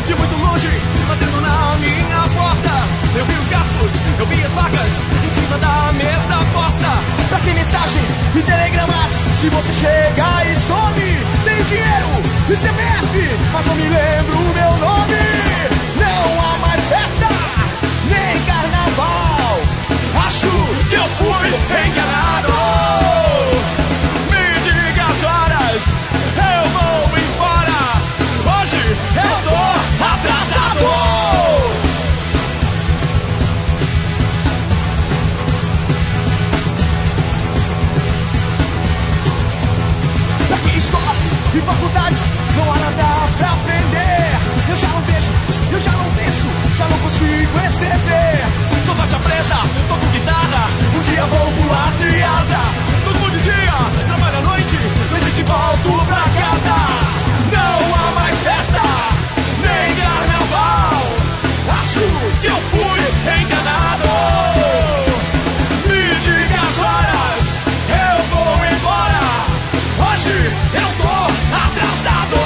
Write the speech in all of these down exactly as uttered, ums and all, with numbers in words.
de muito longe, batendo na minha porta. Eu vi os garfos, eu vi as facas em cima da mesa posta. Pra que mensagens e telegramas? Se você chega e some, tenho dinheiro e C P F, mas não me lembro o meu nome. Não há mais festa, nem carnaval. Acho que eu fui enganado. Me diga as horas, eu vou embora. Hoje eu tô atrasado. Aqui escolas e faculdades, não há nada pra aprender. Eu já não vejo, eu já não desço, já não consigo escrever. Tô faixa preta, tô com guitarra, um dia vou voar de asa. Todo de dia, trabalho à noite, não existe volto pra casa. Não há mais festa, nem carnaval. Acho que eu fui enganado. Me diga as horas, eu vou embora. Hoje eu tô atrasado.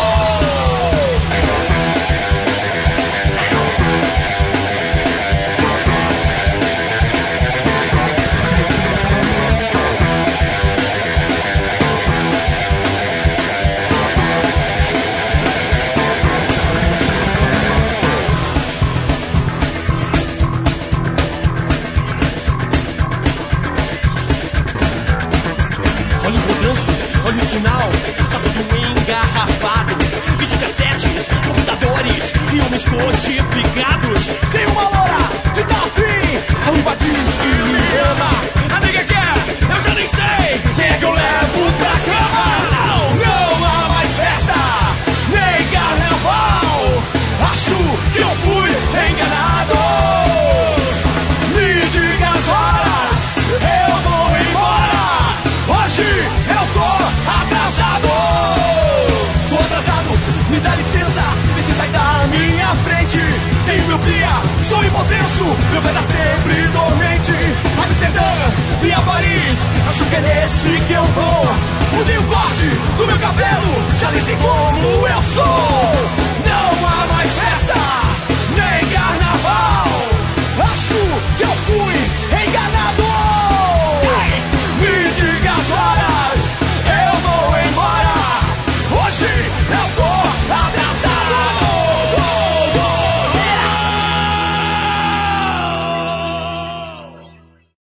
Olha o progresso, olha o sinal, tá tudo engarrafado. Videocassetes, computadores e homens codificados. Tem uma loura que tá afim, a uva diz que me ama. A nega quer, eu já nem sei quem é que eu levo pra cama. Não, não há mais festa, nem carnaval. Acho que eu fui enganado. Me diga as horas, eu vou embora. Hoje eu tô atrasado. Tô atrasado, me dá licença, vê se sai da minha frente. Tenho miopia, sou hipotenso, meu pé tá sempre dormente. Amsterdã, vim a Paris, acho que é nesse que eu vou. Mudei o corte do meu cabelo, já nem sei como eu sou.